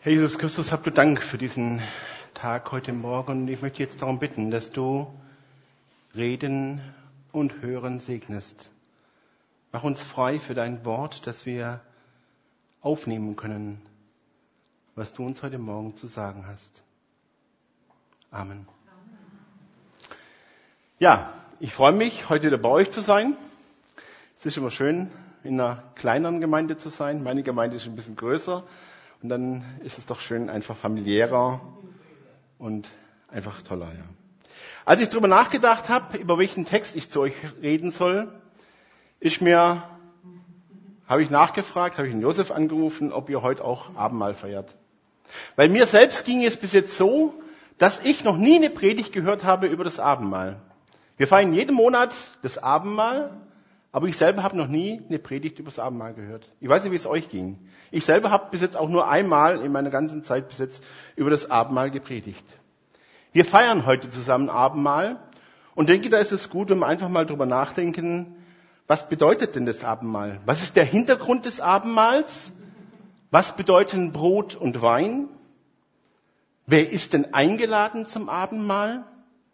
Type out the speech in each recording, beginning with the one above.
Herr Jesus Christus, habt du Dank für diesen Tag heute Morgen. Und ich möchte jetzt darum bitten, dass du Reden und Hören segnest. Mach uns frei für dein Wort, dass wir aufnehmen können, was du uns heute Morgen zu sagen hast. Amen. Ja, ich freue mich, heute wieder bei euch zu sein. Es ist immer schön, in einer kleineren Gemeinde zu sein. Meine Gemeinde ist ein bisschen größer. Und dann ist es doch schön, einfach familiärer und einfach toller. Ja. Als ich darüber nachgedacht habe, über welchen Text ich zu euch reden soll, habe ich nachgefragt, habe ich den Josef angerufen, ob ihr heute auch Abendmahl feiert. Weil mir selbst ging es bis jetzt so, dass ich noch nie eine Predigt gehört habe über das Abendmahl. Wir feiern jeden Monat das Abendmahl, aber ich selber habe noch nie eine Predigt über das Abendmahl gehört. Ich weiß nicht, wie es euch ging. Ich selber habe bis jetzt auch nur einmal in meiner ganzen Zeit bis jetzt über das Abendmahl gepredigt. Wir feiern heute zusammen Abendmahl und denke, da ist es gut, wenn wir einfach mal drüber nachdenken, was bedeutet denn das Abendmahl? Was ist der Hintergrund des Abendmahls? Was bedeuten Brot und Wein? Wer ist denn eingeladen zum Abendmahl?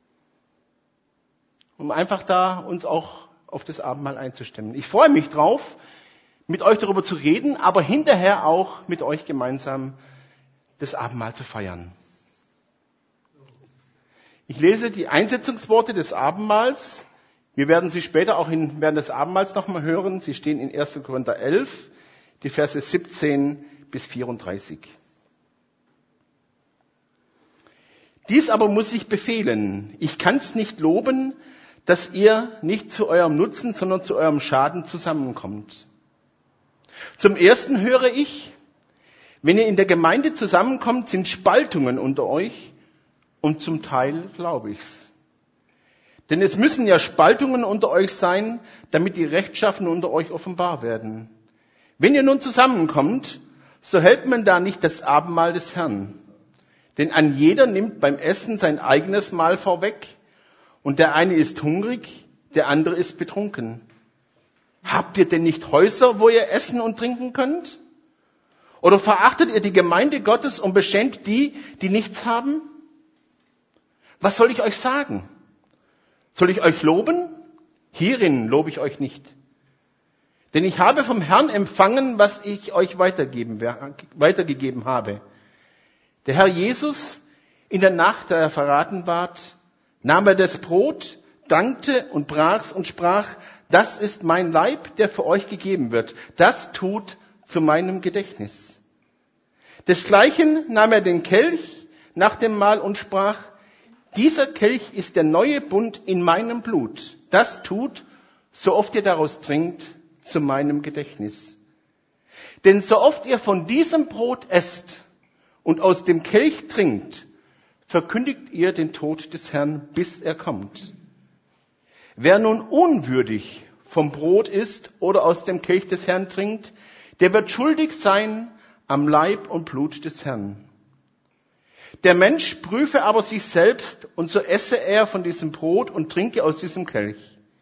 Um einfach da uns auch auf das Abendmahl einzustimmen. Ich freue mich drauf, mit euch darüber zu reden, aber hinterher auch mit euch gemeinsam das Abendmahl zu feiern. Ich lese die Einsetzungsworte des Abendmahls. Wir werden sie später auch während des Abendmahls nochmal hören. Sie stehen in 1. Korinther 11, die Verse 17 bis 34. Dies aber muss ich befehlen. Ich kann's nicht loben, dass ihr nicht zu eurem Nutzen, sondern zu eurem Schaden zusammenkommt. Zum Ersten höre ich, wenn ihr in der Gemeinde zusammenkommt, sind Spaltungen unter euch und zum Teil glaube ich's. Denn es müssen ja Spaltungen unter euch sein, damit die Rechtschaffenen unter euch offenbar werden. Wenn ihr nun zusammenkommt, so hält man da nicht das Abendmahl des Herrn. Denn ein jeder nimmt beim Essen sein eigenes Mahl vorweg. Und der eine ist hungrig, der andere ist betrunken. Habt ihr denn nicht Häuser, wo ihr essen und trinken könnt? Oder verachtet ihr die Gemeinde Gottes und beschämt die, die nichts haben? Was soll ich euch sagen? Soll ich euch loben? Hierin lobe ich euch nicht. Denn ich habe vom Herrn empfangen, was ich euch weitergegeben habe. Der Herr Jesus, in der Nacht, da er verraten ward, nahm er das Brot, dankte und brach's und sprach, das ist mein Leib, der für euch gegeben wird. Das tut zu meinem Gedächtnis. Desgleichen nahm er den Kelch nach dem Mahl und sprach, dieser Kelch ist der neue Bund in meinem Blut. Das tut, so oft ihr daraus trinkt, zu meinem Gedächtnis. Denn so oft ihr von diesem Brot esst und aus dem Kelch trinkt, verkündigt ihr den Tod des Herrn, bis er kommt. Wer nun unwürdig vom Brot isst oder aus dem Kelch des Herrn trinkt, der wird schuldig sein am Leib und Blut des Herrn. Der Mensch prüfe aber sich selbst, und so esse er von diesem Brot und trinke aus diesem Kelch.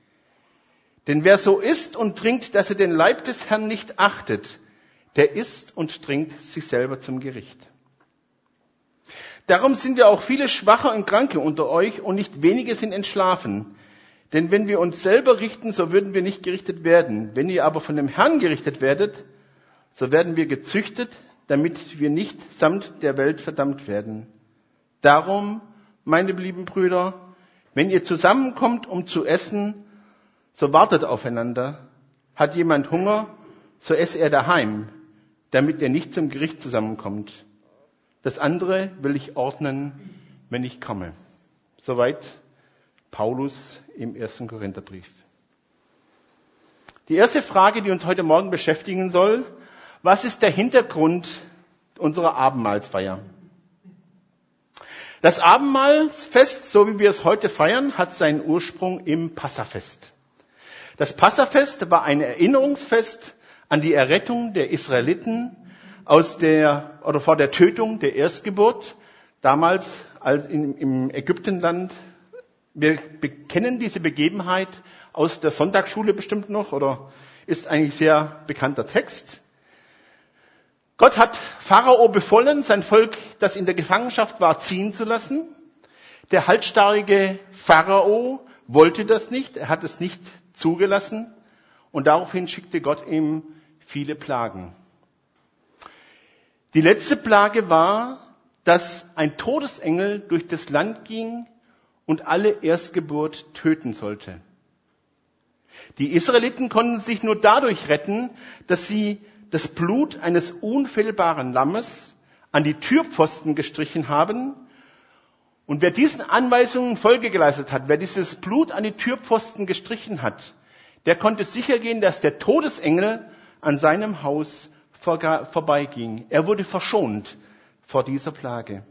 Denn wer so isst und trinkt, dass er den Leib des Herrn nicht achtet, der isst und trinkt sich selber zum Gericht. Darum sind ja auch viele Schwache und Kranke unter euch und nicht wenige sind entschlafen. Denn wenn wir uns selber richten, so würden wir nicht gerichtet werden. Wenn ihr aber von dem Herrn gerichtet werdet, so werden wir gezüchtet, damit wir nicht samt der Welt verdammt werden. Darum, meine lieben Brüder, wenn ihr zusammenkommt, um zu essen, so wartet aufeinander. Hat jemand Hunger, so esse er daheim, damit er nicht zum Gericht zusammenkommt. Das andere will ich ordnen, wenn ich komme. Soweit Paulus im 1. Korintherbrief. Die erste Frage, die uns heute Morgen beschäftigen soll, was ist der Hintergrund unserer Abendmahlsfeier? Das Abendmahlsfest, so wie wir es heute feiern, hat seinen Ursprung im Passafest. Das Passafest war ein Erinnerungsfest an die Errettung der Israeliten vor der Tötung der Erstgeburt, damals im Ägyptenland. Wir kennen diese Begebenheit aus der Sonntagsschule bestimmt noch, oder ist eigentlich sehr bekannter Text. Gott hat Pharao befohlen, sein Volk, das in der Gefangenschaft war, ziehen zu lassen. Der halsstarrige Pharao wollte das nicht, er hat es nicht zugelassen und daraufhin schickte Gott ihm viele Plagen. Die letzte Plage war, dass ein Todesengel durch das Land ging und alle Erstgeburt töten sollte. Die Israeliten konnten sich nur dadurch retten, dass sie das Blut eines unfehlbaren Lammes an die Türpfosten gestrichen haben. Und wer diesen Anweisungen Folge geleistet hat, wer dieses Blut an die Türpfosten gestrichen hat, der konnte sicher gehen, dass der Todesengel an seinem Haus vorbeiging. Er wurde verschont vor dieser Plage.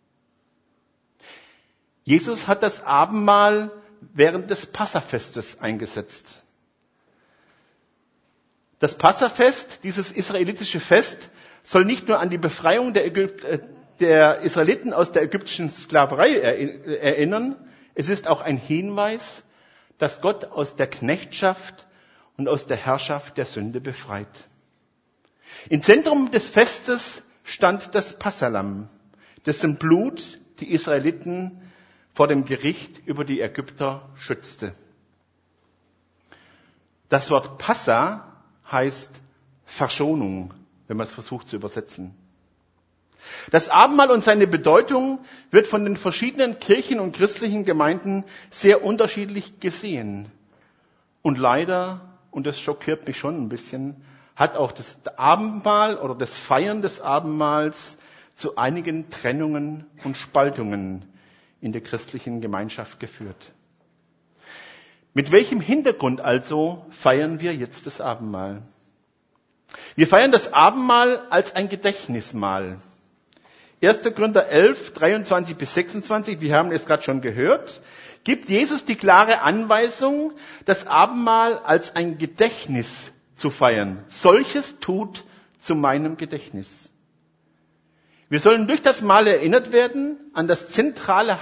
Jesus hat das Abendmahl während des Passafestes eingesetzt. Das Passafest, dieses israelitische Fest, soll nicht nur an die Befreiung der Israeliten aus der ägyptischen Sklaverei erinnern, es ist auch ein Hinweis, dass Gott aus der Knechtschaft und aus der Herrschaft der Sünde befreit. Im Zentrum des Festes stand das Passalamm, dessen Blut die Israeliten vor dem Gericht über die Ägypter schützte. Das Wort Passa heißt Verschonung, wenn man es versucht zu übersetzen. Das Abendmahl und seine Bedeutung wird von den verschiedenen Kirchen und christlichen Gemeinden sehr unterschiedlich gesehen. Und leider, und das schockiert mich schon ein bisschen, hat auch das Abendmahl oder das Feiern des Abendmahls zu einigen Trennungen und Spaltungen in der christlichen Gemeinschaft geführt. Mit welchem Hintergrund also feiern wir jetzt das Abendmahl? Wir feiern das Abendmahl als ein Gedächtnismahl. 1. Korinther 11, 23 bis 26, wir haben es gerade schon gehört, gibt Jesus die klare Anweisung, das Abendmahl als ein Gedächtnis zu feiern. Solches tut zu meinem Gedächtnis. Wir sollen durch das Mahl erinnert werden an das zentrale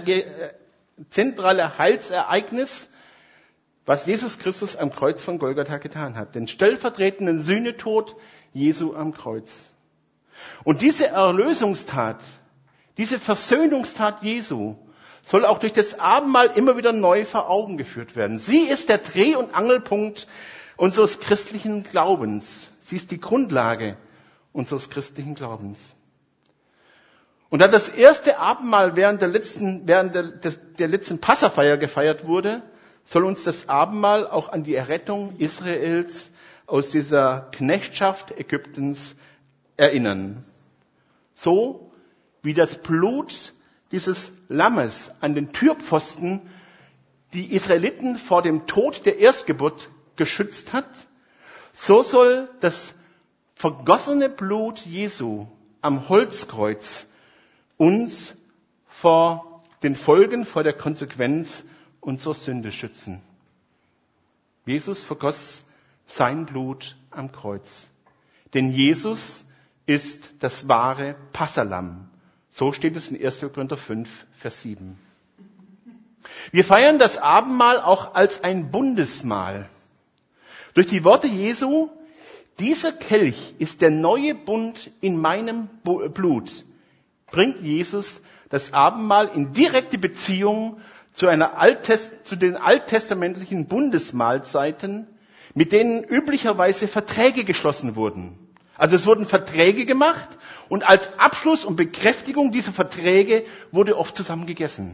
Heilsereignis, was Jesus Christus am Kreuz von Golgatha getan hat. Den stellvertretenden Sühnetod Jesu am Kreuz. Und diese Erlösungstat, diese Versöhnungstat Jesu soll auch durch das Abendmahl immer wieder neu vor Augen geführt werden. Sie ist der Dreh- und Angelpunkt unseres christlichen Glaubens. Sie ist die Grundlage unseres christlichen Glaubens. Und da das erste Abendmahl während der letzten Passafeier gefeiert wurde, soll uns das Abendmahl auch an die Errettung Israels aus dieser Knechtschaft Ägyptens erinnern. So wie das Blut dieses Lammes an den Türpfosten die Israeliten vor dem Tod der Erstgeburt geschützt hat, so soll das vergossene Blut Jesu am Holzkreuz uns vor den Folgen, vor der Konsequenz unserer Sünde schützen. Jesus vergoss sein Blut am Kreuz. Denn Jesus ist das wahre Passalamm. So steht es in 1. Korinther 5, Vers 7. Wir feiern das Abendmahl auch als ein Bundesmahl. Durch die Worte Jesu, dieser Kelch ist der neue Bund in meinem Blut, bringt Jesus das Abendmahl in direkte Beziehung zu den alttestamentlichen Bundesmahlzeiten, mit denen üblicherweise Verträge geschlossen wurden. Also es wurden Verträge gemacht und als Abschluss und Bekräftigung dieser Verträge wurde oft zusammen gegessen.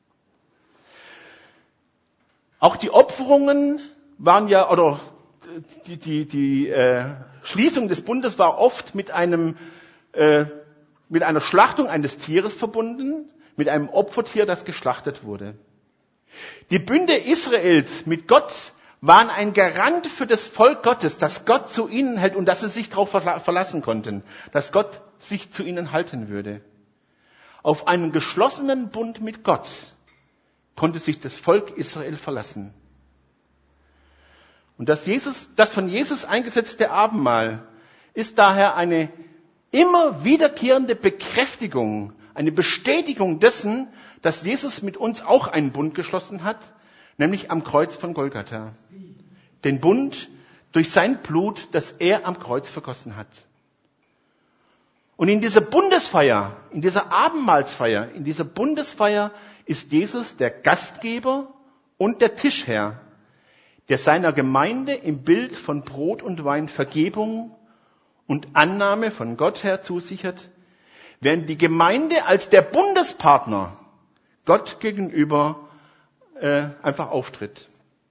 Auch die Opferungen waren ja, oder die Schließung des Bundes war oft mit einer Schlachtung eines Tieres verbunden, mit einem Opfertier, das geschlachtet wurde. Die Bünde Israels mit Gott waren ein Garant für das Volk Gottes, dass Gott zu ihnen hält und dass sie sich darauf verlassen konnten, dass Gott sich zu ihnen halten würde. Auf einen geschlossenen Bund mit Gott konnte sich das Volk Israel verlassen. Und das von Jesus eingesetzte Abendmahl ist daher eine immer wiederkehrende Bekräftigung, eine Bestätigung dessen, dass Jesus mit uns auch einen Bund geschlossen hat, nämlich am Kreuz von Golgatha. Den Bund durch sein Blut, das er am Kreuz vergossen hat. Und in dieser Bundesfeier, in dieser Abendmahlsfeier, in dieser Bundesfeier ist Jesus der Gastgeber und der Tischherr, der seiner Gemeinde im Bild von Brot und Wein Vergebung und Annahme von Gott her zusichert, während die Gemeinde als der Bundespartner Gott gegenüber einfach auftritt.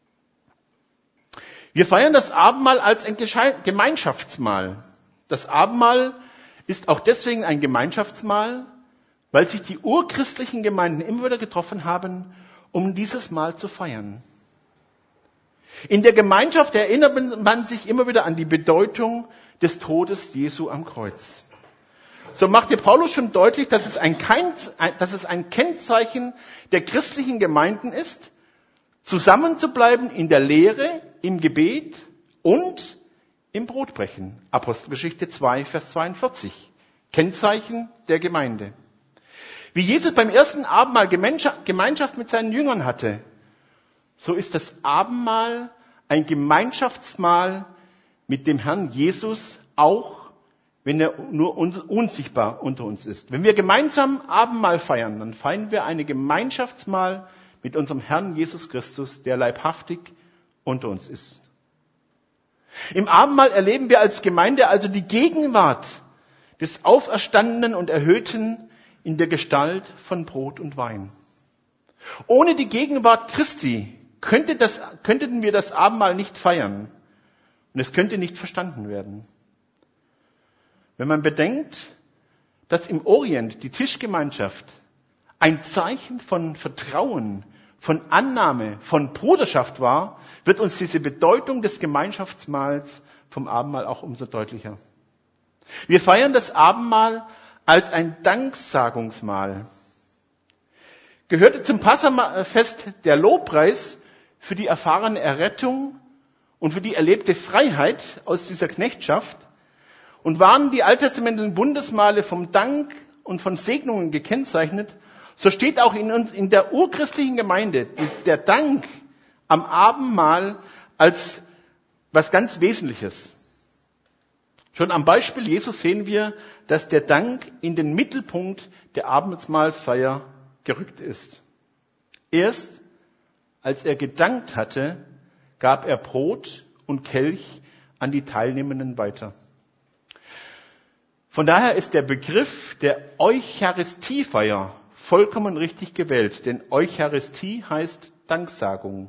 Wir feiern das Abendmahl als ein Gemeinschaftsmahl. Das Abendmahl ist auch deswegen ein Gemeinschaftsmahl, weil sich die urchristlichen Gemeinden immer wieder getroffen haben, um dieses Mahl zu feiern. In der Gemeinschaft erinnert man sich immer wieder an die Bedeutung des Todes Jesu am Kreuz. So machte Paulus schon deutlich, dass es ein Kennzeichen der christlichen Gemeinden ist, zusammenzubleiben in der Lehre, im Gebet und im Brotbrechen. Apostelgeschichte 2, Vers 42. Kennzeichen der Gemeinde. Wie Jesus beim ersten Abendmahl Gemeinschaft mit seinen Jüngern hatte, so ist das Abendmahl ein Gemeinschaftsmahl mit dem Herrn Jesus, auch wenn er nur unsichtbar unter uns ist. Wenn wir gemeinsam Abendmahl feiern, dann feiern wir ein Gemeinschaftsmahl mit unserem Herrn Jesus Christus, der leibhaftig unter uns ist. Im Abendmahl erleben wir als Gemeinde also die Gegenwart des Auferstandenen und Erhöhten in der Gestalt von Brot und Wein. Ohne die Gegenwart Christi könnten wir das Abendmahl nicht feiern und es könnte nicht verstanden werden. Wenn man bedenkt, dass im Orient die Tischgemeinschaft ein Zeichen von Vertrauen, von Annahme, von Bruderschaft war, wird uns diese Bedeutung des Gemeinschaftsmahls vom Abendmahl auch umso deutlicher. Wir feiern das Abendmahl als ein Danksagungsmahl. Gehörte zum Passafest der Lobpreis für die erfahrene Errettung und für die erlebte Freiheit aus dieser Knechtschaft und waren die alttestamentlichen Bundesmahle vom Dank und von Segnungen gekennzeichnet, so steht auch in der urchristlichen Gemeinde der Dank am Abendmahl als was ganz Wesentliches. Schon am Beispiel Jesus sehen wir, dass der Dank in den Mittelpunkt der Abendmahlsfeier gerückt ist. Erst als er gedankt hatte, gab er Brot und Kelch an die Teilnehmenden weiter. Von daher ist der Begriff der Eucharistiefeier vollkommen richtig gewählt, denn Eucharistie heißt Danksagung.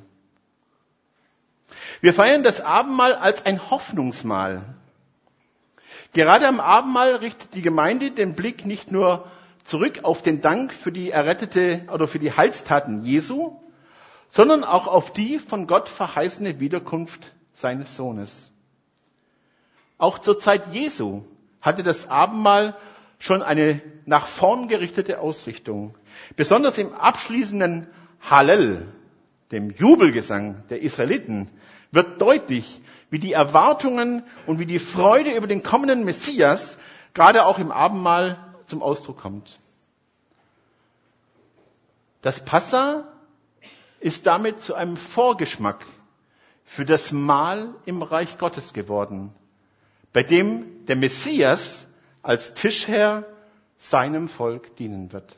Wir feiern das Abendmahl als ein Hoffnungsmahl. Gerade am Abendmahl richtet die Gemeinde den Blick nicht nur zurück auf den Dank für die errettete oder für die Heilstaten Jesu, sondern auch auf die von Gott verheißene Wiederkunft seines Sohnes. Auch zur Zeit Jesu hatte das Abendmahl schon eine nach vorn gerichtete Ausrichtung. Besonders im abschließenden Hallel, dem Jubelgesang der Israeliten, wird deutlich, wie die Erwartungen und wie die Freude über den kommenden Messias gerade auch im Abendmahl zum Ausdruck kommt. Das Passa ist damit zu einem Vorgeschmack für das Mahl im Reich Gottes geworden, bei dem der Messias als Tischherr seinem Volk dienen wird.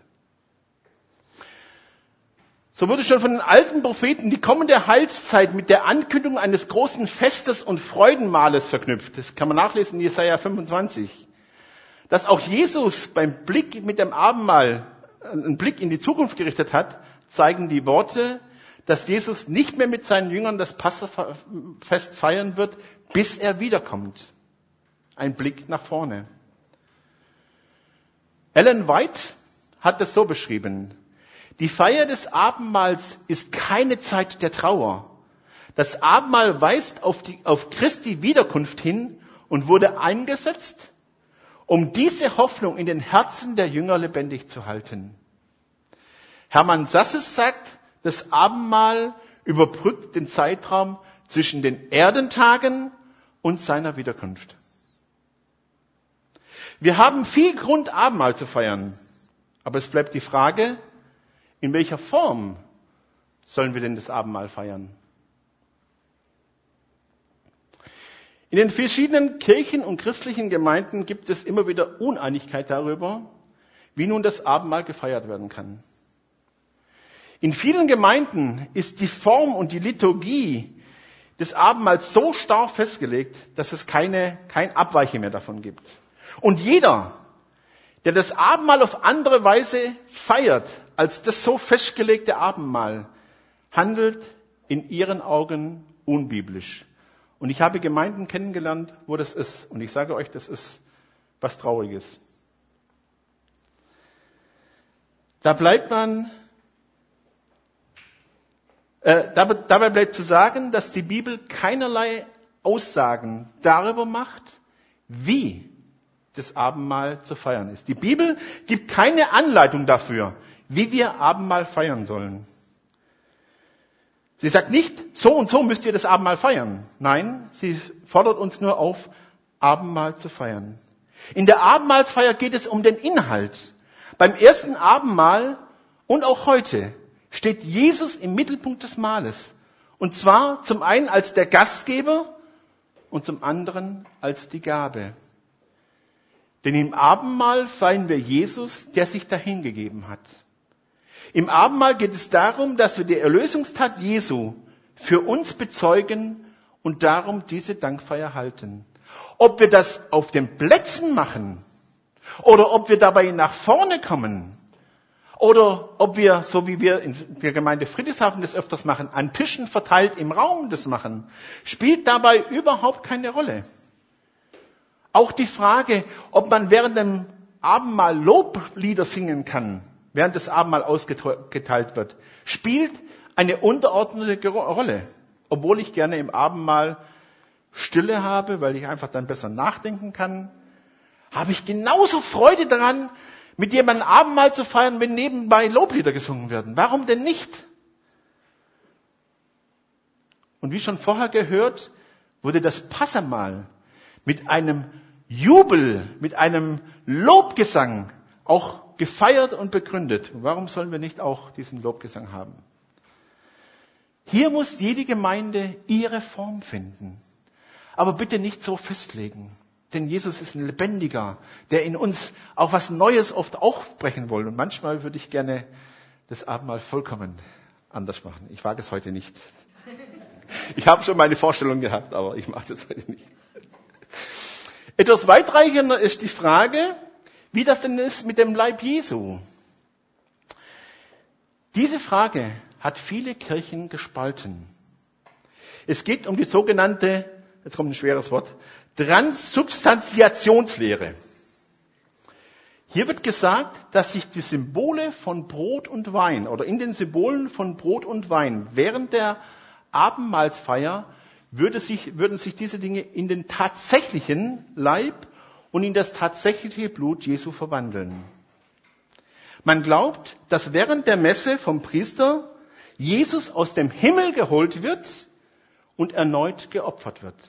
So wurde schon von den alten Propheten die kommende Heilszeit mit der Ankündigung eines großen Festes und Freudenmahles verknüpft. Das kann man nachlesen in Jesaja 25. Dass auch Jesus beim Blick mit dem Abendmahl einen Blick in die Zukunft gerichtet hat, zeigen die Worte, dass Jesus nicht mehr mit seinen Jüngern das Passafest feiern wird, bis er wiederkommt. Ein Blick nach vorne. Ellen White hat das so beschrieben: Die Feier des Abendmahls ist keine Zeit der Trauer. Das Abendmahl weist auf Christi Wiederkunft hin und wurde eingesetzt, um diese Hoffnung in den Herzen der Jünger lebendig zu halten. Hermann Sasses sagt, das Abendmahl überbrückt den Zeitraum zwischen den Erdentagen und seiner Wiederkunft. Wir haben viel Grund, Abendmahl zu feiern. Aber es bleibt die Frage, in welcher Form sollen wir denn das Abendmahl feiern? In den verschiedenen Kirchen und christlichen Gemeinden gibt es immer wieder Uneinigkeit darüber, wie nun das Abendmahl gefeiert werden kann. In vielen Gemeinden ist die Form und die Liturgie des Abendmahls so stark festgelegt, dass es kein Abweichen mehr davon gibt. Und jeder, der das Abendmahl auf andere Weise feiert, als das so festgelegte Abendmahl, handelt in ihren Augen unbiblisch. Und ich habe Gemeinden kennengelernt, wo das ist. Und ich sage euch, das ist was Trauriges. Dabei bleibt zu sagen, dass die Bibel keinerlei Aussagen darüber macht, wie das Abendmahl zu feiern ist. Die Bibel gibt keine Anleitung dafür, wie wir Abendmahl feiern sollen. Sie sagt nicht, so und so müsst ihr das Abendmahl feiern. Nein, sie fordert uns nur auf, Abendmahl zu feiern. In der Abendmahlsfeier geht es um den Inhalt. Beim ersten Abendmahl und auch heute steht Jesus im Mittelpunkt des Mahles. Und zwar zum einen als der Gastgeber und zum anderen als die Gabe. Denn im Abendmahl feiern wir Jesus, der sich dahingegeben hat. Im Abendmahl geht es darum, dass wir die Erlösungstat Jesu für uns bezeugen und darum diese Dankfeier halten. Ob wir das auf den Plätzen machen oder ob wir dabei nach vorne kommen oder ob wir, so wie wir in der Gemeinde Friedrichshafen das öfters machen, an Tischen verteilt im Raum das machen, spielt dabei überhaupt keine Rolle. Auch die Frage, ob man während dem Abendmahl Loblieder singen kann, während das Abendmahl ausgeteilt wird, spielt eine unterordnete Rolle. Obwohl ich gerne im Abendmahl Stille habe, weil ich einfach dann besser nachdenken kann, habe ich genauso Freude daran, mit jemandem Abendmahl zu feiern, wenn nebenbei Loblieder gesungen werden. Warum denn nicht? Und wie schon vorher gehört, wurde das Passamahl mit einem Jubel, mit einem Lobgesang auch gefeiert und begründet. Warum sollen wir nicht auch diesen Lobgesang haben? Hier muss jede Gemeinde ihre Form finden. Aber bitte nicht so festlegen. Denn Jesus ist ein Lebendiger, der in uns auch was Neues oft aufbrechen will. Und manchmal würde ich gerne das Abendmahl vollkommen anders machen. Ich wage es heute nicht. Ich habe schon meine Vorstellung gehabt, aber ich mache das heute nicht. Etwas weitreichender ist die Frage, wie das denn ist mit dem Leib Jesu. Diese Frage hat viele Kirchen gespalten. Es geht um die sogenannte, jetzt kommt ein schweres Wort, Transsubstantiationslehre. Hier wird gesagt, dass sich die Symbole von Brot und Wein oder in den Symbolen von Brot und Wein während der Abendmahlsfeier würden sich diese Dinge in den tatsächlichen Leib und in das tatsächliche Blut Jesu verwandeln. Man glaubt, dass während der Messe vom Priester Jesus aus dem Himmel geholt wird und erneut geopfert wird.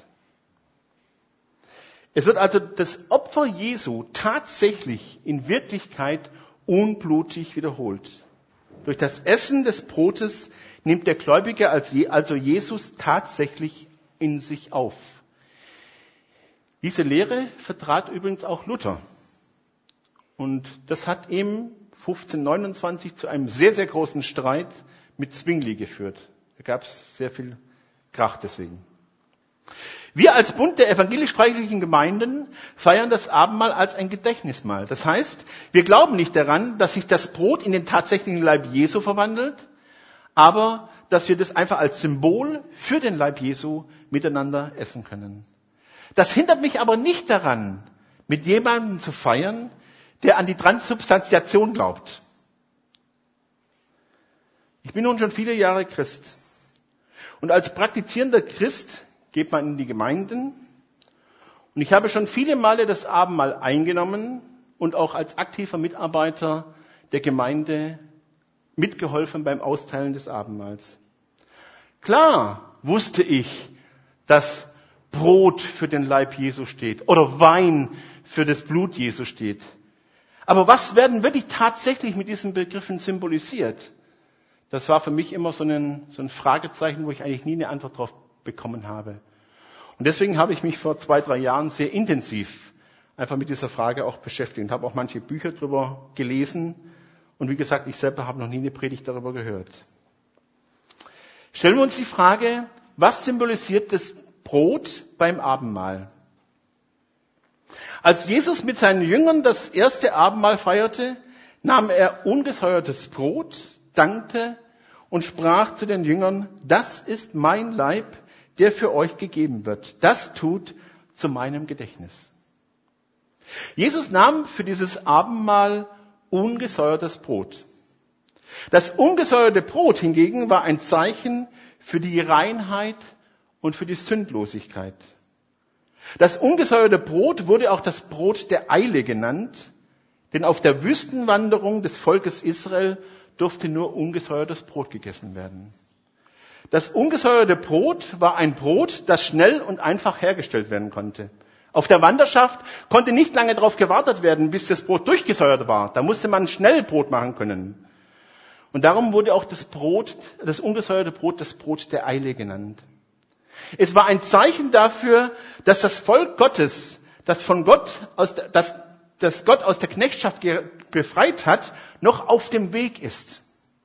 Es wird also das Opfer Jesu tatsächlich in Wirklichkeit unblutig wiederholt. Durch das Essen des Brotes nimmt der Gläubige also Jesus tatsächlich in sich auf. Diese Lehre vertrat übrigens auch Luther. Und das hat ihm 1529 zu einem sehr, sehr großen Streit mit Zwingli geführt. Da gab es sehr viel Krach deswegen. Wir als Bund der evangelisch-freikirchlichen Gemeinden feiern das Abendmahl als ein Gedächtnismahl. Das heißt, wir glauben nicht daran, dass sich das Brot in den tatsächlichen Leib Jesu verwandelt, aber dass wir das einfach als Symbol für den Leib Jesu miteinander essen können. Das hindert mich aber nicht daran, mit jemandem zu feiern, der an die Transsubstantiation glaubt. Ich bin nun schon viele Jahre Christ. Und als praktizierender Christ geht man in die Gemeinden. Und ich habe schon viele Male das Abendmahl eingenommen und auch als aktiver Mitarbeiter der Gemeinde mitgeholfen beim Austeilen des Abendmahls. Klar wusste ich, dass Brot für den Leib Jesu steht oder Wein für das Blut Jesu steht. Aber was werden wirklich tatsächlich mit diesen Begriffen symbolisiert? Das war für mich immer so ein Fragezeichen, wo ich eigentlich nie eine Antwort drauf bekommen habe. Und deswegen habe ich mich vor 2-3 Jahren sehr intensiv einfach mit dieser Frage auch beschäftigt und habe auch manche Bücher darüber gelesen. Und wie gesagt, ich selber habe noch nie eine Predigt darüber gehört. Stellen wir uns die Frage, was symbolisiert das Brot beim Abendmahl? Als Jesus mit seinen Jüngern das erste Abendmahl feierte, nahm er ungesäuertes Brot, dankte und sprach zu den Jüngern, das ist mein Leib, der für euch gegeben wird. Das tut zu meinem Gedächtnis. Jesus nahm für dieses Abendmahl ungesäuertes Brot. Das ungesäuerte Brot hingegen war ein Zeichen für die Reinheit und für die Sündlosigkeit. Das ungesäuerte Brot wurde auch das Brot der Eile genannt, denn auf der Wüstenwanderung des Volkes Israel durfte nur ungesäuertes Brot gegessen werden. Das ungesäuerte Brot war ein Brot, das schnell und einfach hergestellt werden konnte. Auf der Wanderschaft konnte nicht lange darauf gewartet werden, bis das Brot durchgesäuert war. Da musste man schnell Brot machen können. Und darum wurde auch das ungesäuerte Brot, das Brot der Eile genannt. Es war ein Zeichen dafür, dass das Volk Gottes, das Gott aus der Knechtschaft befreit hat, noch auf dem Weg ist.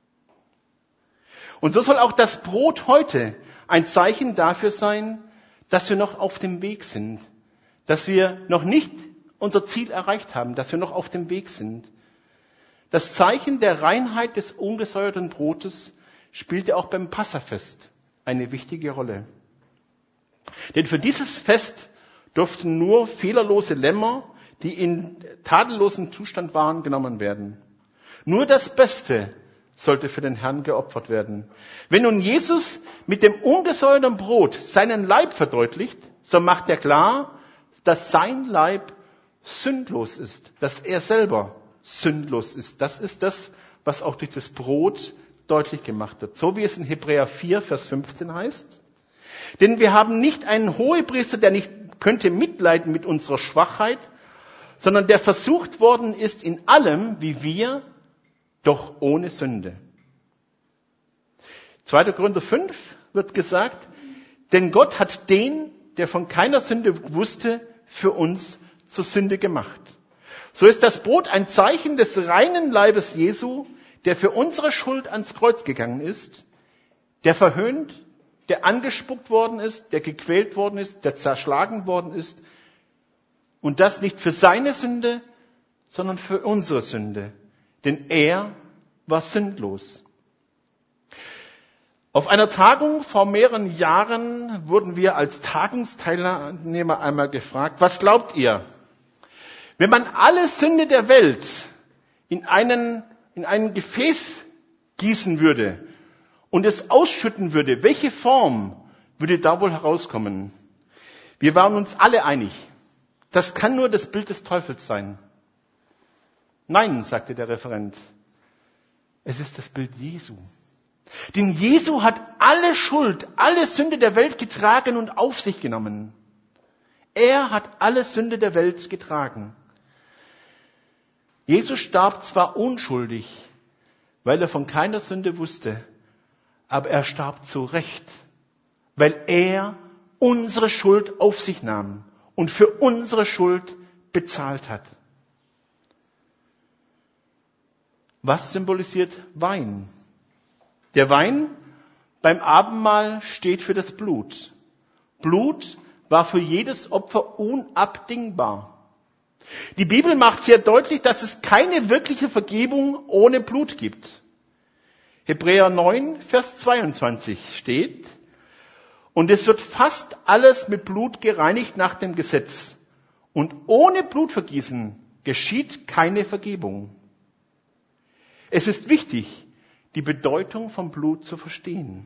Und so soll auch das Brot heute ein Zeichen dafür sein, dass wir noch auf dem Weg sind, dass wir noch nicht unser Ziel erreicht haben, dass wir noch auf dem Weg sind. Das Zeichen der Reinheit des ungesäuerten Brotes spielte auch beim Passafest eine wichtige Rolle. Denn für dieses Fest durften nur fehlerlose Lämmer, die in tadellosem Zustand waren, genommen werden. Nur das Beste sollte für den Herrn geopfert werden. Wenn nun Jesus mit dem ungesäuerten Brot seinen Leib verdeutlicht, so macht er klar, dass sein Leib sündlos ist, dass er selber sündlos ist. Das ist das, was auch durch das Brot deutlich gemacht wird. So wie es in Hebräer 4, Vers 15 heißt. Denn wir haben nicht einen Hohepriester, der nicht könnte mitleiden mit unserer Schwachheit, sondern der versucht worden ist in allem, wie wir, doch ohne Sünde. 2. Korinther 5 wird gesagt, denn Gott hat den, der von keiner Sünde wusste, für uns zur Sünde gemacht. So ist das Brot ein Zeichen des reinen Leibes Jesu, der für unsere Schuld ans Kreuz gegangen ist, der verhöhnt, der angespuckt worden ist, der gequält worden ist, der zerschlagen worden ist. Und das nicht für seine Sünde, sondern für unsere Sünde. Denn er war sündlos. Auf einer Tagung vor mehreren Jahren wurden wir als Tagungsteilnehmer einmal gefragt, was glaubt ihr? Wenn man alle Sünde der Welt in ein Gefäß gießen würde und es ausschütten würde, welche Form würde da wohl herauskommen? Wir waren uns alle einig. Das kann nur das Bild des Teufels sein. Nein, sagte der Referent. Es ist das Bild Jesu. Denn Jesu hat alle Schuld, alle Sünde der Welt getragen und auf sich genommen. Er hat alle Sünde der Welt getragen. Jesus starb zwar unschuldig, weil er von keiner Sünde wusste, aber er starb zu Recht, weil er unsere Schuld auf sich nahm und für unsere Schuld bezahlt hat. Was symbolisiert Wein? Der Wein beim Abendmahl steht für das Blut. Blut war für jedes Opfer unabdingbar. Die Bibel macht sehr deutlich, dass es keine wirkliche Vergebung ohne Blut gibt. Hebräer 9, Vers 22 steht, und es wird fast alles mit Blut gereinigt nach dem Gesetz. Und ohne Blutvergießen geschieht keine Vergebung. Es ist wichtig, die Bedeutung von Blut zu verstehen.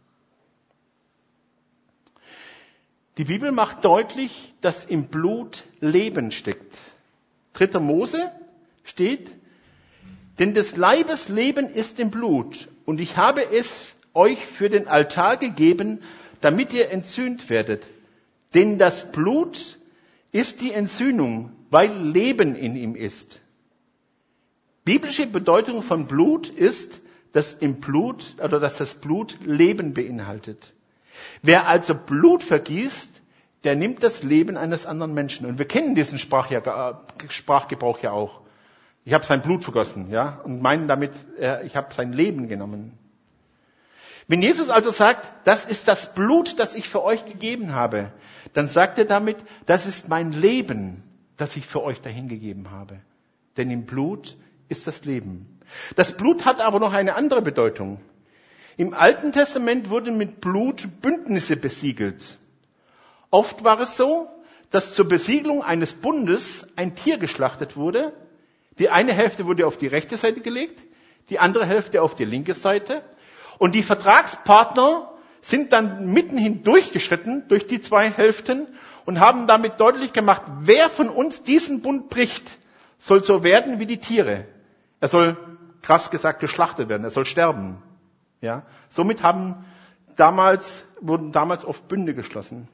Die Bibel macht deutlich, dass im Blut Leben steckt. 3. Mose steht, denn des Leibes Leben ist im Blut, und ich habe es euch für den Altar gegeben, damit ihr entsühnt werdet. Denn das Blut ist die Entsühnung, weil Leben in ihm ist. Biblische Bedeutung von Blut ist, dass das Blut Leben beinhaltet. Wer also Blut vergießt, der nimmt das Leben eines anderen Menschen. Und wir kennen diesen Sprachgebrauch ja auch. Ich habe sein Blut vergossen, ja, und meinen damit, ich habe sein Leben genommen. Wenn Jesus also sagt, das ist das Blut, das ich für euch gegeben habe, dann sagt er damit, das ist mein Leben, das ich für euch dahingegeben habe. Denn im Blut ist das Leben. Das Blut hat aber noch eine andere Bedeutung. Im Alten Testament wurden mit Blut Bündnisse besiegelt. Oft war es so, dass zur Besiegelung eines Bundes ein Tier geschlachtet wurde. Die eine Hälfte wurde auf die rechte Seite gelegt, die andere Hälfte auf die linke Seite. Und die Vertragspartner sind dann mitten hindurchgeschritten durch die zwei Hälften und haben damit deutlich gemacht, wer von uns diesen Bund bricht, soll so werden wie die Tiere. Er soll, krass gesagt, geschlachtet werden, er soll sterben. Ja? Somit wurden damals oft Bünde geschlossen.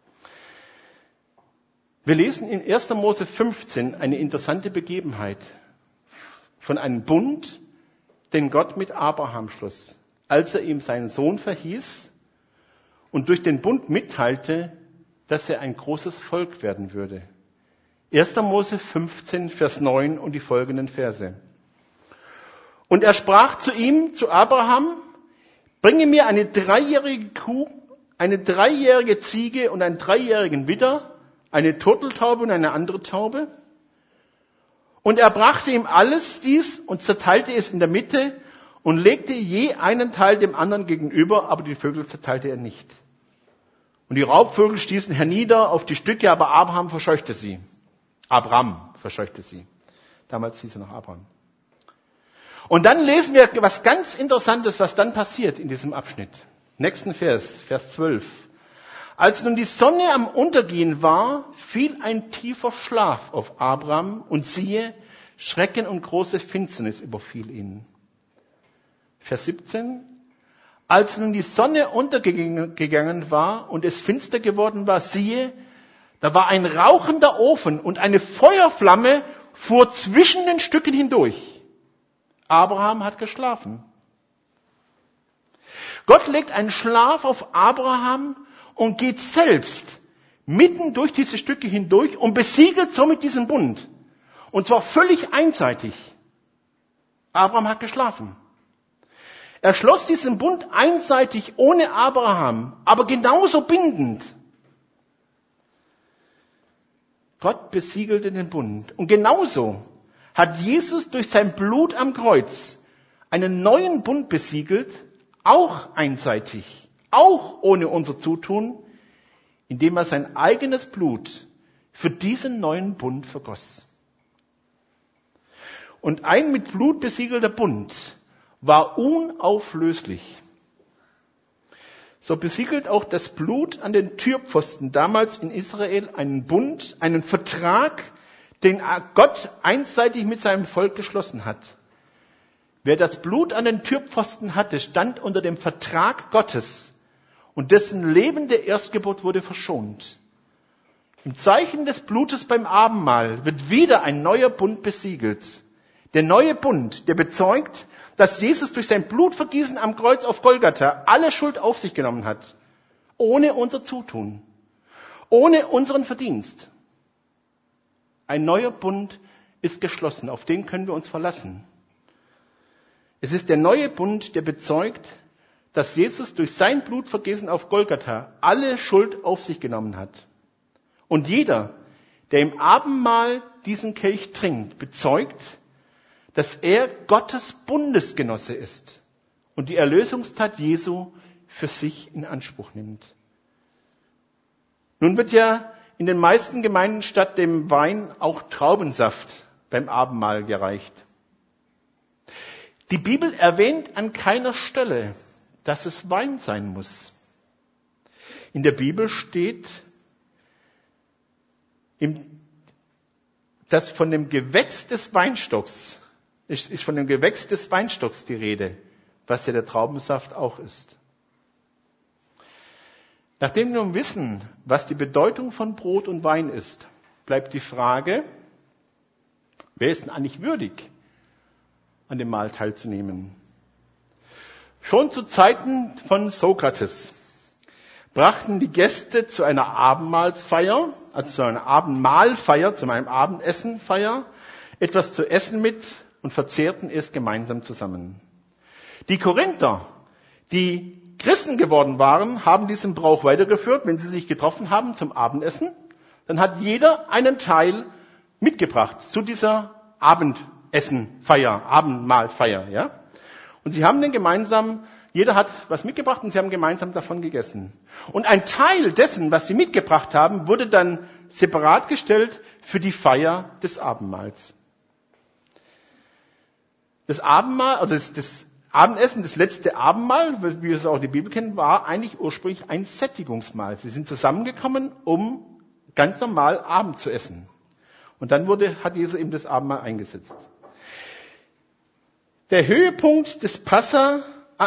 Wir lesen in 1. Mose 15 eine interessante Begebenheit von einem Bund, den Gott mit Abraham schloss, als er ihm seinen Sohn verhieß und durch den Bund mitteilte, dass er ein großes Volk werden würde. 1. Mose 15, Vers 9 und die folgenden Verse. Und er sprach zu ihm, zu Abraham, bringe mir eine 3-jährige Kuh, eine 3-jährige Ziege und einen 3-jährigen Widder, eine Turteltaube und eine andere Taube. Und er brachte ihm alles dies und zerteilte es in der Mitte und legte je einen Teil dem anderen gegenüber, aber die Vögel zerteilte er nicht. Und die Raubvögel stießen hernieder auf die Stücke, aber Abraham verscheuchte sie. Abram verscheuchte sie. Damals hieß er noch Abraham. Und dann lesen wir was ganz Interessantes, was dann passiert in diesem Abschnitt. Nächsten Vers, Vers 12. Als nun die Sonne am Untergehen war, fiel ein tiefer Schlaf auf Abraham und siehe, Schrecken und große Finsternis überfiel ihn. Vers 17. Als nun die Sonne untergegangen war und es finster geworden war, siehe, da war ein rauchender Ofen und eine Feuerflamme fuhr zwischen den Stücken hindurch. Abraham hat geschlafen. Gott legt einen Schlaf auf Abraham und geht selbst mitten durch diese Stücke hindurch und besiegelt somit diesen Bund. Und zwar völlig einseitig. Abraham hat geschlafen. Er schloss diesen Bund einseitig ohne Abraham, aber genauso bindend. Gott besiegelte den Bund. Und genauso hat Jesus durch sein Blut am Kreuz einen neuen Bund besiegelt, auch einseitig, auch ohne unser Zutun, indem er sein eigenes Blut für diesen neuen Bund vergoss. Und ein mit Blut besiegelter Bund war unauflöslich. So besiegelt auch das Blut an den Türpfosten damals in Israel einen Bund, einen Vertrag, den Gott einseitig mit seinem Volk geschlossen hat. Wer das Blut an den Türpfosten hatte, stand unter dem Vertrag Gottes und dessen lebende Erstgeburt wurde verschont. Im Zeichen des Blutes beim Abendmahl wird wieder ein neuer Bund besiegelt. Der neue Bund, der bezeugt, dass Jesus durch sein Blutvergießen am Kreuz auf Golgatha alle Schuld auf sich genommen hat, ohne unser Zutun, ohne unseren Verdienst. Ein neuer Bund ist geschlossen, auf den können wir uns verlassen. Es ist der neue Bund, der bezeugt, dass Jesus durch sein Blutvergießen auf Golgatha alle Schuld auf sich genommen hat. Und jeder, der im Abendmahl diesen Kelch trinkt, bezeugt, dass er Gottes Bundesgenosse ist und die Erlösungstat Jesu für sich in Anspruch nimmt. Nun wird ja in den meisten Gemeinden statt dem Wein auch Traubensaft beim Abendmahl gereicht. Die Bibel erwähnt an keiner Stelle, dass es Wein sein muss. In der Bibel steht, dass von dem Gewächs des Weinstocks ist von dem Gewächs des Weinstocks die Rede, was ja der Traubensaft auch ist. Nachdem wir nun wissen, was die Bedeutung von Brot und Wein ist, bleibt die Frage, wer ist denn eigentlich würdig, an dem Mahl teilzunehmen? Schon zu Zeiten von Sokrates brachten die Gäste zu einer Abendmahlsfeier, also zu einer Abendmahlfeier, zu einem Abendessenfeier, etwas zu essen mit und verzehrten es gemeinsam zusammen. Die Korinther, die Christen geworden waren, haben diesen Brauch weitergeführt. Wenn sie sich getroffen haben zum Abendessen, dann hat jeder einen Teil mitgebracht zu dieser Abendessenfeier, Abendmahlfeier, ja. Und sie haben den gemeinsam, jeder hat was mitgebracht und sie haben gemeinsam davon gegessen. Und ein Teil dessen, was sie mitgebracht haben, wurde dann separat gestellt für die Feier des Abendmahls. Das Abendmahl, oder das Abendessen, das letzte Abendmahl, wie wir es auch in der Bibel kennen, war eigentlich ursprünglich ein Sättigungsmahl. Sie sind zusammengekommen, um ganz normal Abend zu essen. Und dann hat Jesus eben das Abendmahl eingesetzt. Am Höhepunkt des Passa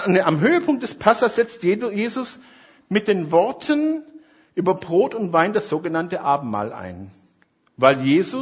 setzt Jesus mit den Worten über Brot und Wein das sogenannte Abendmahl ein. Weil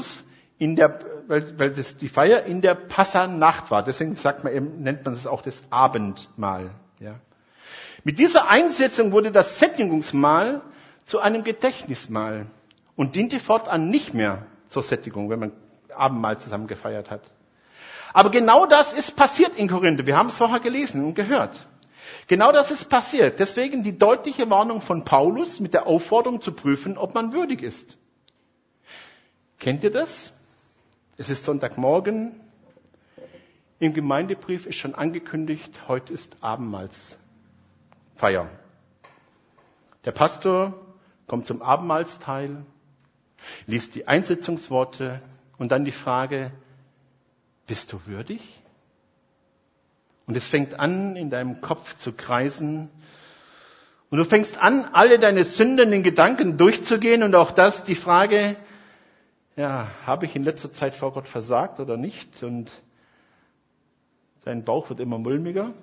die Feier in der Passanacht war. Deswegen nennt man es auch das Abendmahl. Ja. Mit dieser Einsetzung wurde das Sättigungsmahl zu einem Gedächtnismahl und diente fortan nicht mehr zur Sättigung, wenn man Abendmahl zusammen gefeiert hat. Aber genau das ist passiert in Korinther. Wir haben es vorher gelesen und gehört. Genau das ist passiert. Deswegen die deutliche Warnung von Paulus mit der Aufforderung zu prüfen, ob man würdig ist. Kennt ihr das? Es ist Sonntagmorgen. Im Gemeindebrief ist schon angekündigt, heute ist Abendmahlsfeier. Der Pastor kommt zum Abendmahlsteil, liest die Einsetzungsworte und dann die Frage, bist du würdig? Und es fängt an, in deinem Kopf zu kreisen. Und du fängst an, alle deine Sünden in Gedanken durchzugehen und auch das, die Frage, ja, habe ich in letzter Zeit vor Gott versagt oder nicht? Und dein Bauch wird immer mulmiger.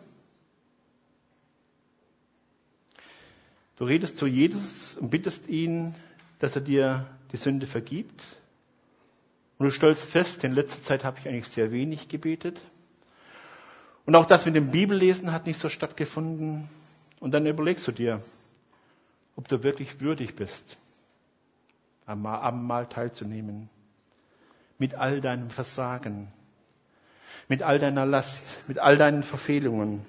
Du redest zu Jesus und bittest ihn, dass er dir die Sünde vergibt. Und du stellst fest, in letzter Zeit habe ich eigentlich sehr wenig gebetet. Und auch das mit dem Bibellesen hat nicht so stattgefunden. Und dann überlegst du dir, ob du wirklich würdig bist, am Abendmahl teilzunehmen. Mit all deinem Versagen, mit all deiner Last, mit all deinen Verfehlungen.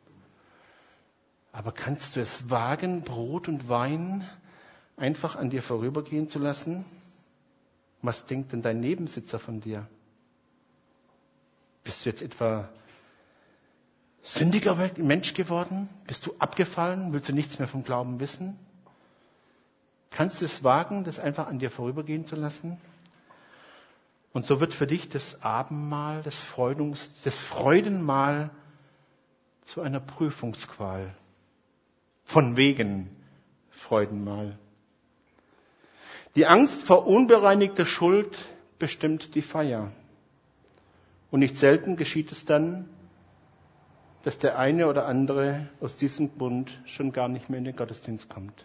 Aber kannst du es wagen, Brot und Wein einfach an dir vorübergehen zu lassen? Was denkt denn dein Nebensitzer von dir? Bist du jetzt etwa sündiger Mensch geworden? Bist du abgefallen? Willst du nichts mehr vom Glauben wissen? Kannst du es wagen, das einfach an dir vorübergehen zu lassen? Und so wird für dich das Abendmahl, das Freudenmahl zu einer Prüfungsqual. Von wegen Freudenmahl. Die Angst vor unbereinigter Schuld bestimmt die Feier. Und nicht selten geschieht es dann, dass der eine oder andere aus diesem Grund schon gar nicht mehr in den Gottesdienst kommt,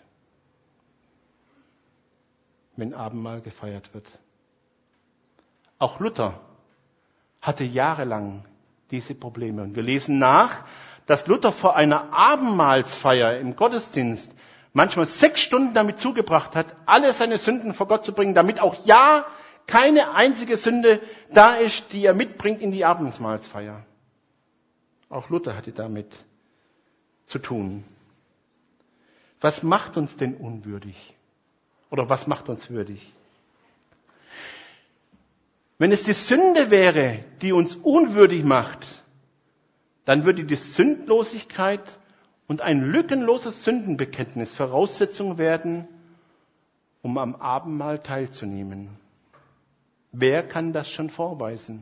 wenn Abendmahl gefeiert wird. Auch Luther hatte jahrelang diese Probleme. Und wir lesen nach, dass Luther vor einer Abendmahlsfeier im Gottesdienst manchmal 6 Stunden damit zugebracht hat, alle seine Sünden vor Gott zu bringen, damit auch keine einzige Sünde da ist, die er mitbringt in die Abendmahlsfeier. Auch Luther hatte damit zu tun. Was macht uns denn unwürdig? Oder was macht uns würdig? Wenn es die Sünde wäre, die uns unwürdig macht, dann würde die Sündlosigkeit und ein lückenloses Sündenbekenntnis Voraussetzung werden, um am Abendmahl teilzunehmen. Wer kann das schon vorweisen?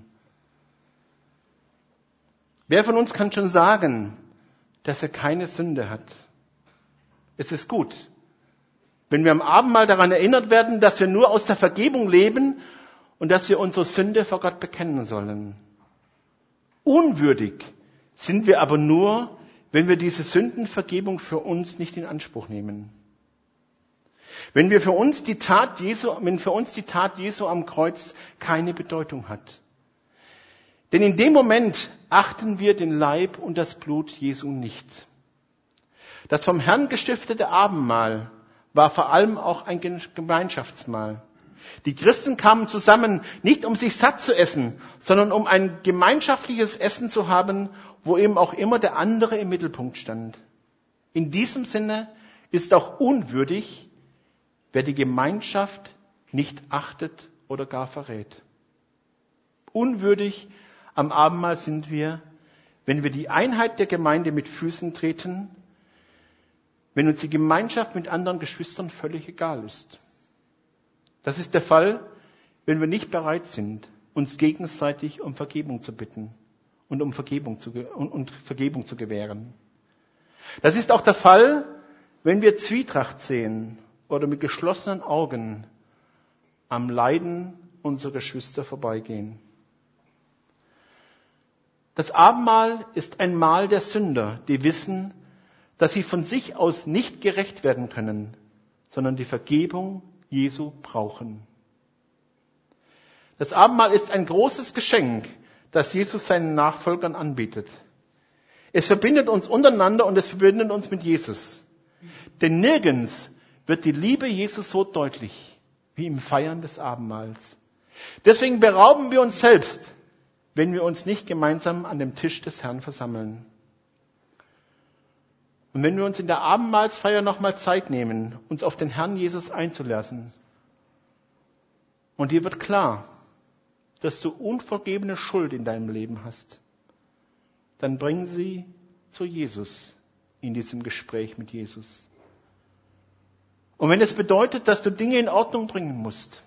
Wer von uns kann schon sagen, dass er keine Sünde hat? Es ist gut, wenn wir am Abendmahl daran erinnert werden, dass wir nur aus der Vergebung leben und dass wir unsere Sünde vor Gott bekennen sollen. Unwürdig sind wir aber nur, wenn wir diese Sündenvergebung für uns nicht in Anspruch nehmen. Wenn für uns die Tat Jesu am Kreuz keine Bedeutung hat. Denn in dem Moment achten wir den Leib und das Blut Jesu nicht. Das vom Herrn gestiftete Abendmahl war vor allem auch ein Gemeinschaftsmahl. Die Christen kamen zusammen, nicht um sich satt zu essen, sondern um ein gemeinschaftliches Essen zu haben, wo eben auch immer der andere im Mittelpunkt stand. In diesem Sinne ist auch unwürdig, wer die Gemeinschaft nicht achtet oder gar verrät. Unwürdig am Abendmahl sind wir, wenn wir die Einheit der Gemeinde mit Füßen treten, wenn uns die Gemeinschaft mit anderen Geschwistern völlig egal ist. Das ist der Fall, wenn wir nicht bereit sind, uns gegenseitig um Vergebung zu bitten und um Vergebung zu gewähren. Das ist auch der Fall, wenn wir Zwietracht sehen oder mit geschlossenen Augen am Leiden unserer Geschwister vorbeigehen. Das Abendmahl ist ein Mahl der Sünder, die wissen, dass sie von sich aus nicht gerecht werden können, sondern die Vergebung Jesu brauchen. Das Abendmahl ist ein großes Geschenk, das Jesus seinen Nachfolgern anbietet. Es verbindet uns untereinander und es verbindet uns mit Jesus. Denn nirgends wird die Liebe Jesus so deutlich wie im Feiern des Abendmahls. Deswegen berauben wir uns selbst, wenn wir uns nicht gemeinsam an dem Tisch des Herrn versammeln. Und wenn wir uns in der Abendmahlsfeier nochmal Zeit nehmen, uns auf den Herrn Jesus einzulassen, und dir wird klar, dass du unvergebene Schuld in deinem Leben hast, dann bring sie zu Jesus in diesem Gespräch mit Jesus. Und wenn es bedeutet, dass du Dinge in Ordnung bringen musst,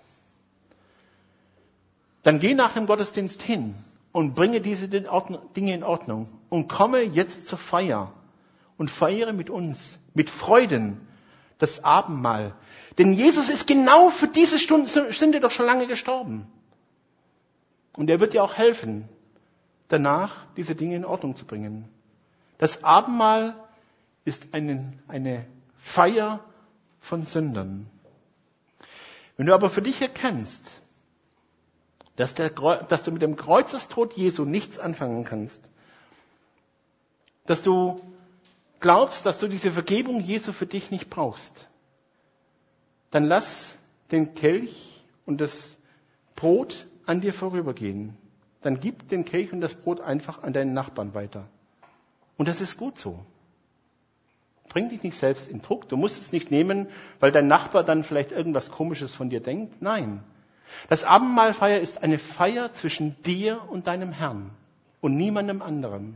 dann geh nach dem Gottesdienst hin und bringe diese Dinge in Ordnung und komme jetzt zur Feier und feiere mit uns, mit Freuden, das Abendmahl. Denn Jesus ist genau für diese Stunde doch schon lange gestorben. Und er wird dir auch helfen, danach diese Dinge in Ordnung zu bringen. Das Abendmahl ist eine Feier von Sündern. Wenn du aber für dich erkennst, dass du mit dem Kreuzestod Jesu nichts anfangen kannst, dass du glaubst, dass du diese Vergebung Jesu für dich nicht brauchst, dann lass den Kelch und das Brot an dir vorübergehen. Dann gib den Kelch und das Brot einfach an deinen Nachbarn weiter. Und das ist gut so. Bring dich nicht selbst in Druck. Du musst es nicht nehmen, weil dein Nachbar dann vielleicht irgendwas Komisches von dir denkt. Nein. Das Abendmahlfeier ist eine Feier zwischen dir und deinem Herrn und niemandem anderem.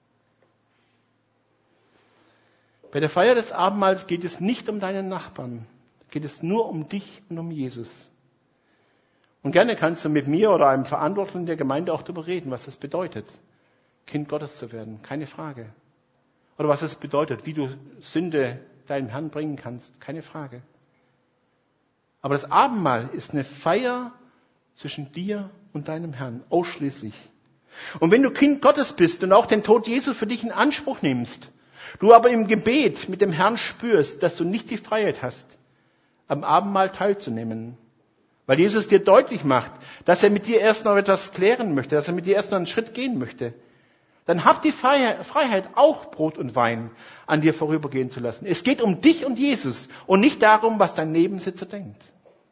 Bei der Feier des Abendmahls geht es nicht um deinen Nachbarn. Geht es nur um dich und um Jesus. Und gerne kannst du mit mir oder einem Verantwortlichen der Gemeinde auch darüber reden, was das bedeutet, Kind Gottes zu werden. Keine Frage. Oder was es bedeutet, wie du Sünde deinem Herrn bringen kannst. Keine Frage. Aber das Abendmahl ist eine Feier zwischen dir und deinem Herrn, ausschließlich. Und wenn du Kind Gottes bist und auch den Tod Jesu für dich in Anspruch nimmst, du aber im Gebet mit dem Herrn spürst, dass du nicht die Freiheit hast, am Abendmahl teilzunehmen, weil Jesus dir deutlich macht, dass er mit dir erst noch etwas klären möchte, dass er mit dir erst noch einen Schritt gehen möchte, dann hab die Freiheit, auch Brot und Wein an dir vorübergehen zu lassen. Es geht um dich und Jesus und nicht darum, was dein Nebensitzer denkt.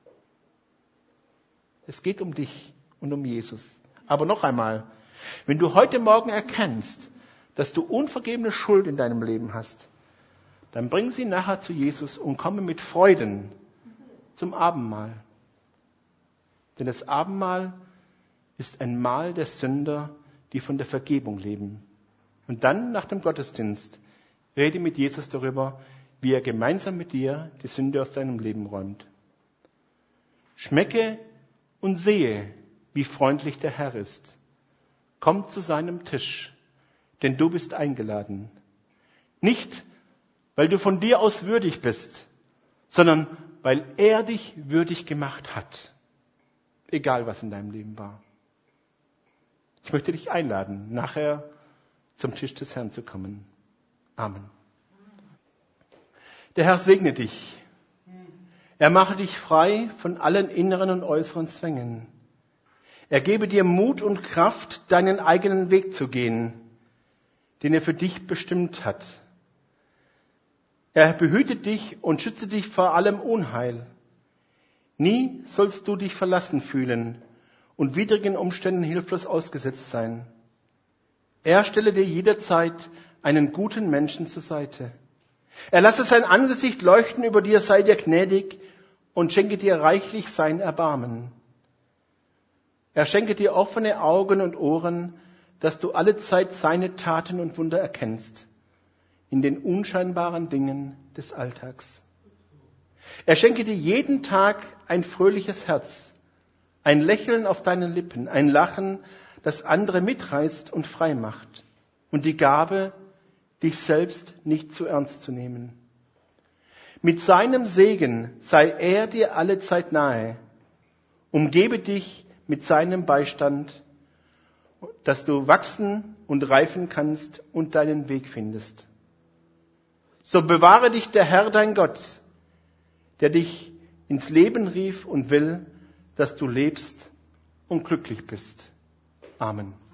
Es geht um dich und um Jesus. Aber noch einmal, wenn du heute Morgen erkennst, dass du unvergebene Schuld in deinem Leben hast, dann bring sie nachher zu Jesus und komme mit Freuden zum Abendmahl. Denn das Abendmahl ist ein Mahl der Sünder, die von der Vergebung leben. Und dann, nach dem Gottesdienst, rede mit Jesus darüber, wie er gemeinsam mit dir die Sünde aus deinem Leben räumt. Schmecke und sehe, wie freundlich der Herr ist. Komm zu seinem Tisch, denn du bist eingeladen. Nicht, weil du von dir aus würdig bist, sondern weil er dich würdig gemacht hat. Egal, was in deinem Leben war. Ich möchte dich einladen, nachher zum Tisch des Herrn zu kommen. Amen. Der Herr segne dich. Er mache dich frei von allen inneren und äußeren Zwängen. Er gebe dir Mut und Kraft, deinen eigenen Weg zu gehen, den er für dich bestimmt hat. Er behütet dich und schütze dich vor allem Unheil. Nie sollst du dich verlassen fühlen und widrigen Umständen hilflos ausgesetzt sein. Er stelle dir jederzeit einen guten Menschen zur Seite. Er lasse sein Angesicht leuchten über dir, sei dir gnädig und schenke dir reichlich sein Erbarmen. Er schenke dir offene Augen und Ohren, dass du allezeit seine Taten und Wunder erkennst, in den unscheinbaren Dingen des Alltags. Er schenke dir jeden Tag ein fröhliches Herz, ein Lächeln auf deinen Lippen, ein Lachen, das andere mitreißt und frei macht, und die Gabe, dich selbst nicht zu ernst zu nehmen. Mit seinem Segen sei er dir allezeit nahe, umgebe dich mit seinem Beistand, dass du wachsen und reifen kannst und deinen Weg findest. So bewahre dich der Herr, dein Gott, der dich ins Leben rief und will, dass du lebst und glücklich bist. Amen.